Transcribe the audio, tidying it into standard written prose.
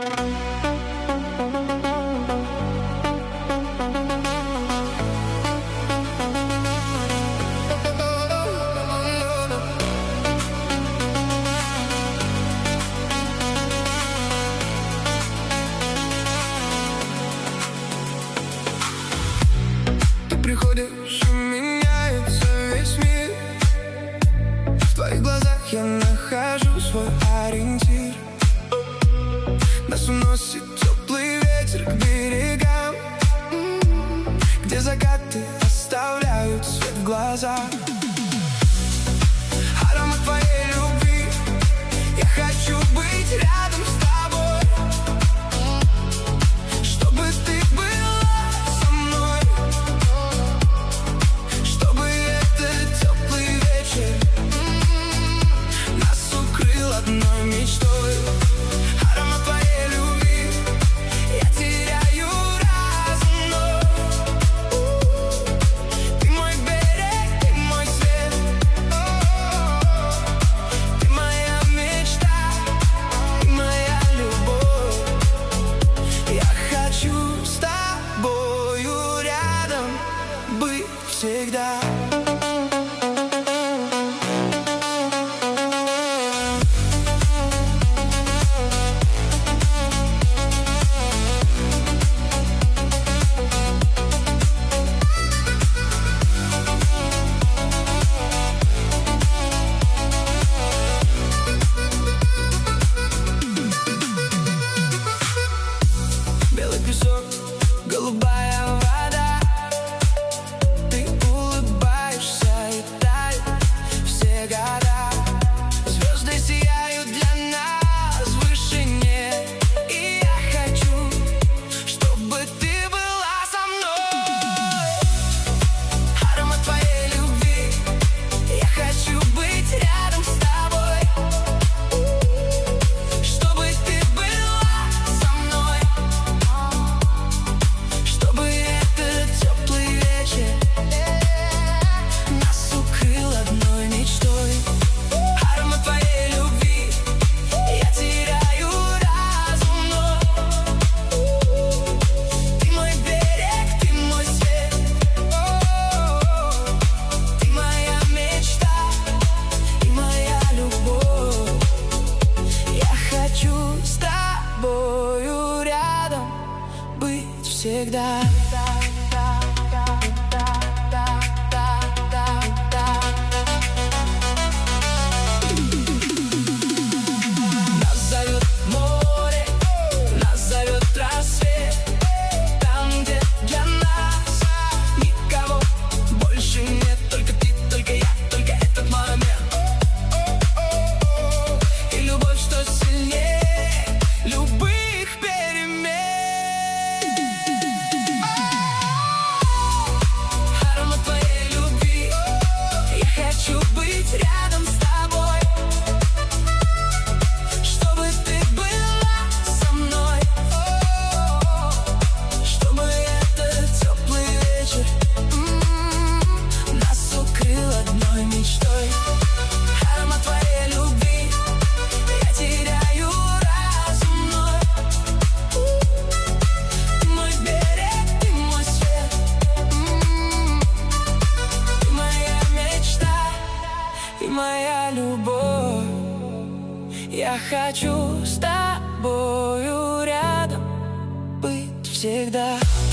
Приходишь, и меняется весь мир. В твоих глазах я нахожу свой ориентир. Нас уносит теплый ветер к берегам, где закаты оставляют свет в глазах. Аромат твоей любви, я хочу быть рядом с тобой, чтобы ты была со мной, чтобы этот теплый вечер нас укрыл одной мечтой. Аромат твоей любви, я теряю разум, но ты мой берег, ты мой свет, ты моя мечта и моя любовь. Я хочу с тобою рядом быть всегда. Белый песок, голубая вода, ты улыбаешься и тают все года. Звезды сияют для нас в вышине, и я хочу, чтобы ты была со мной. Аромат твоей любви, я хочу быть рядом с тобой, чтобы ты была со мной, чтобы этот теплый вечер нас укрыл одной мечтой. Аромат твоей любви, я теряю разум, но ты мой берег, ты мой свет, ты моя мечта и моя любовь. Я хочу с тобою рядом быть всегда. Нас зовет море, нас зовет рассвет, там, где для нас никого больше нет. Только ты, только я, только этот момент. И любовь, что сильнее любых перемен. Аромат твоей любви, я хочу быть рядом с тобой, чтобы ты была со мной, чтобы этот теплый вечер нас укрыл одной мечтой. Аромат твоей любви, я теряю разум, но ты мой берег, ты мой свет, ты моя мечта и моя любовь. Я хочу с тобою рядом быть всегда.